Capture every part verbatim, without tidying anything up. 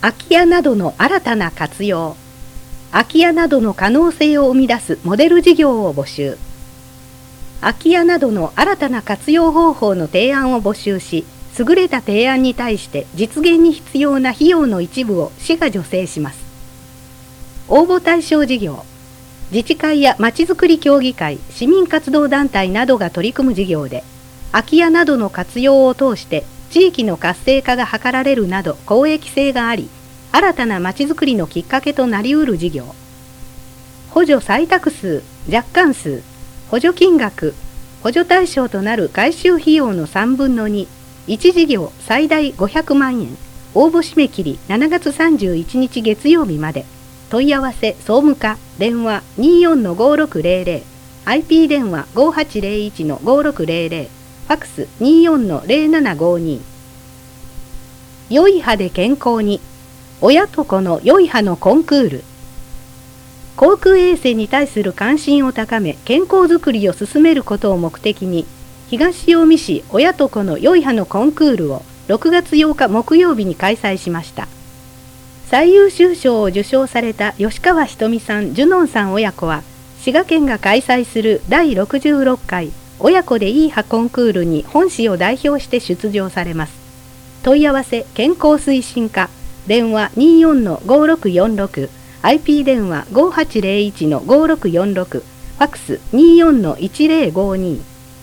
空き家などの新たな活用。空き家などの可能性を生み出すモデル事業を募集。空き家などの新たな活用方法の提案を募集し、優れた提案に対して実現に必要な費用の一部を市が助成します。応募対象事業。自治会やまちづくり協議会、市民活動団体などが取り組む事業で、空き家などの活用を通して地域の活性化が図られるなど公益性があり、新たなまちづくりのきっかけとなりうる事業。補助採択数、若干数、補助金額、補助対象となる改修費用のさんぶんのに、いち事業最大ごひゃくまんえん、応募締め切りしちがつさんじゅういちにち月曜日まで、問い合わせ総務課、電話 にーよんのごろくぜろぜろ、アイピー 電話 ごはちぜろいちのごろくぜろぜろ、ファックス にーよんのぜろななごに。良い歯で健康に、親と子の良い歯のコンクール。口腔衛生に対する関心を高め、健康づくりを進めることを目的に、東近江市親と子の良い歯のコンクールをろくがつようか木曜日に開催しました。最優秀賞を受賞された吉川ひとみさん、ジュノンさん親子は、滋賀県が開催するだいろくじゅうろっかい親子でいい歯コンクールに本市を代表して出場されます。問い合わせ健康推進課、電話 にーよんのごろくよんろく、アイピー 電話 ごはちぜろいちのごろくよんろく、ファックス にーよんのいちぜろごに。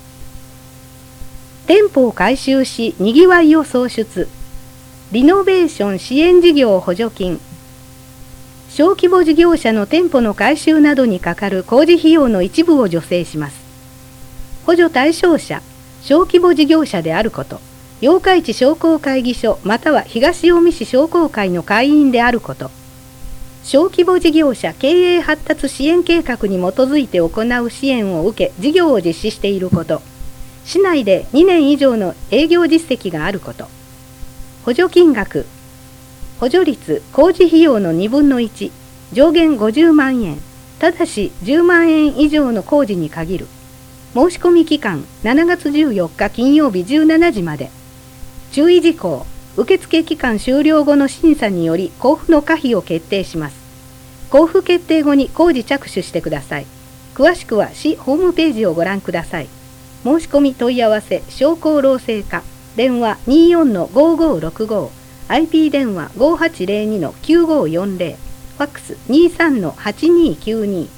店舗を改修しにぎわいを創出。リノベーション支援事業補助金。小規模事業者の店舗の改修などにかかる工事費用の一部を助成します。補助対象者、小規模事業者であること、八日市商工会議所または東近江市商工会の会員であること、小規模事業者経営発達支援計画に基づいて行う支援を受け事業を実施していること、市内でにねん以上の営業実績があること、補助金額、補助率工事費用のにぶんのいち、上限ごじゅうまんえん、ただしじゅうまんえん以上の工事に限る。申し込み期間しちがつじゅうよっか金曜日じゅうしちじまで。注意事項、受付期間終了後の審査により交付の可否を決定します。交付決定後に工事着手してください。詳しくは市ホームページをご覧ください。申し込み問い合わせ商工労政課、電話 にーよんのごごろくご、アイピー 電話 ごはちぜろにのきゅうごよんぜろ、ファックス にーさんのはちにきゅうに。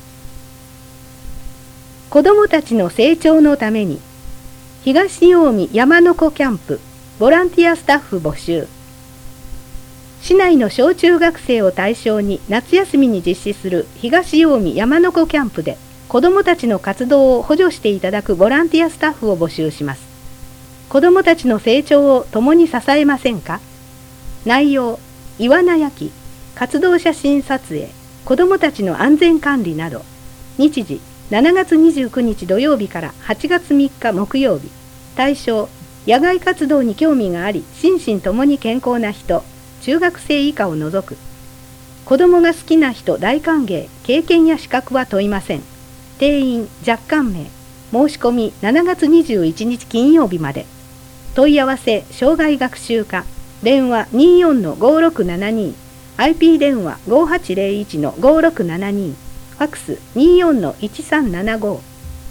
子どもたちの成長のために、東近江山の子キャンプ、ボランティアスタッフ募集。市内の小中学生を対象に夏休みに実施する東近江山の子キャンプで、子どもたちの活動を補助していただくボランティアスタッフを募集します。子どもたちの成長を共に支えませんか？内容、イワナ焼き、活動写真撮影、子どもたちの安全管理など。日時、しちがつにじゅうくにち土曜日からはちがつみっか木曜日。対象、野外活動に興味があり、心身ともに健康な人、中学生以下を除く。子どもが好きな人大歓迎、経験や資格は問いません。定員、若干名。申し込みしちがつにじゅういちにち金曜日まで。問い合わせ、障害学習課、電話 にーよんのごろくななに、アイピー 電話 ごはちぜろいちのごろくななに、ファックス にーよんのいちさんななご。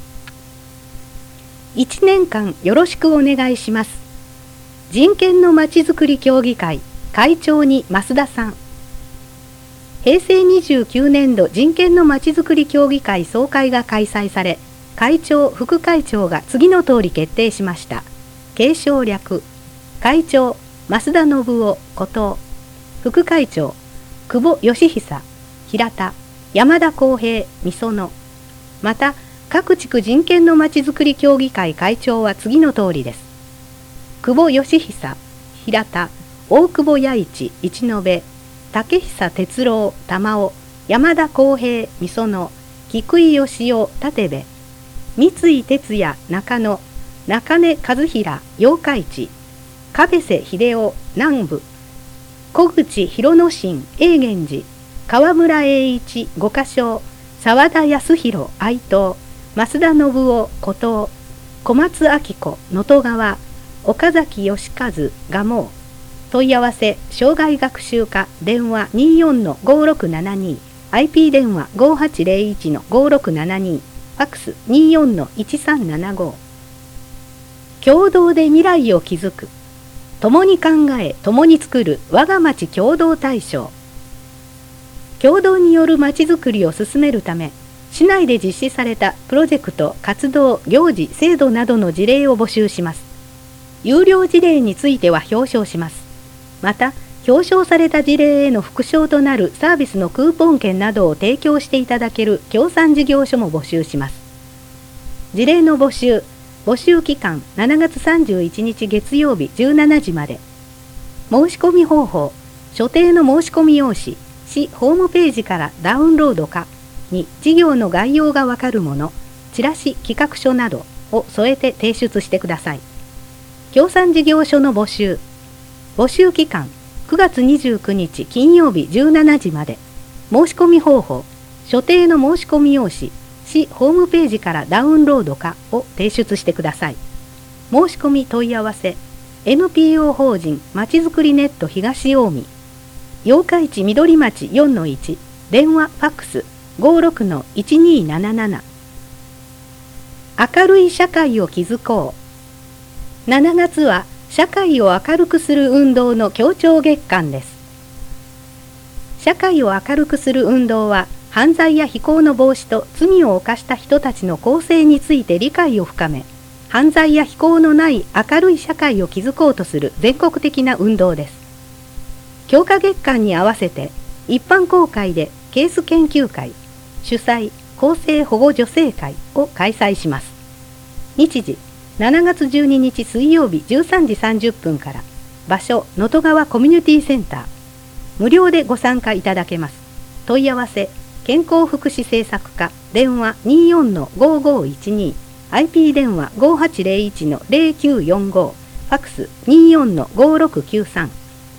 いちねんかんよろしくお願いします。人権のまちづくり協議会会長に増田さん。へいせいにじゅうきゅうねんど人権のまちづくり協議会総会が開催され、会長・副会長が次の通り決定しました。継承略、会長、増田信夫、後藤、副会長、久保義久、平田、山田康平、御園。また、各地区人権のまちづくり協議会会長は次の通りです。久保義久、平田、大久保弥一、一延、竹久哲郎、玉尾、山田康平、御園、菊井義雄、立部、三井哲也、中野、中根和平、八日市、壁瀬秀夫、南部、小口広之進、永源寺、川村栄一、五箇所、沢田康弘、愛東、増田信夫、古東、小松明子、能登川、岡崎義和、蒲生、 問い合わせ障害学習課電話 にーよんのごろくななに、アイピー 電話 ごはちゼロいちのごろくななに、ファックス にーよんのいちさんななご。共同で未来を築く、共に考え共に作る我が町共同大賞。共同によるまちづくりを進めるため、市内で実施されたプロジェクト、活動、行事、制度などの事例を募集します。有料事例については表彰します。また、表彰された事例への副賞となるサービスのクーポン券などを提供していただける協賛事業所も募集します。事例の募集、募集期間しちがつさんじゅういちにち月曜日じゅうしちじまで。申し込み方法、所定の申し込み用紙、市ホームページからダウンロードかに事業の概要がわかるもの、チラシ企画書などを添えて提出してください。協賛事業所の募集、募集期間くがつにじゅうくにち金曜日じゅうしちじまで。申し込み方法、所定の申し込み用紙、市ホームページからダウンロードかを提出してください。申し込み問い合わせ、エヌピーオー 法人まちづくりネット東近江、八日市緑町 よんのいち、電話ファックス ごろくのいちにーなななな。明るい社会を築こう。しちがつは社会を明るくする運動の協調月間です。社会を明るくする運動は、犯罪や非行の防止と罪を犯した人たちの更生について理解を深め、犯罪や非行のない明るい社会を築こうとする全国的な運動です。強化月間に合わせて、一般公開でケース研究会、主催更生保護助成会を開催します。日時、しちがつじゅうににち水曜日じゅうさんじさんじゅっぷんから、場所、能登川コミュニティセンター。無料でご参加いただけます。問い合わせ、健康福祉政策課、電話 にーよんのごごいちに、アイピー 電話 ごはちゼロいちのゼロきゅうよんご、ファックス にーよんのごろくきゅうさん。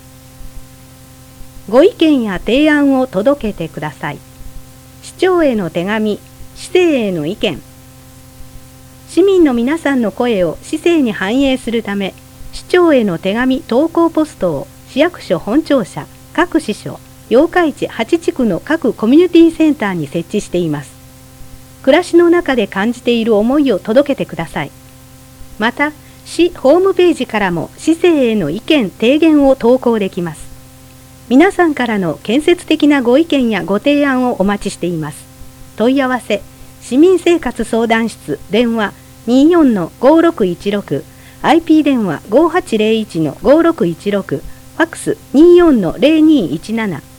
ご意見や提案を届けてください。市長への手紙、市政への意見。市民の皆さんの声を市政に反映するため、市長への手紙投稿ポストを市役所本庁舎、各支所、八日市はちちくの各コミュニティセンターに設置しています。暮らしの中で感じている思いを届けてください。また、市ホームページからも市政への意見・提言を投稿できます。皆さんからの建設的なご意見やご提案をお待ちしています。問い合わせ、市民生活相談室、電話 にーよんのごろくいちろく、アイピー 電話 ごはちゼロいちのごろくいちろく、ファックス にーよんのゼロにーいちなな。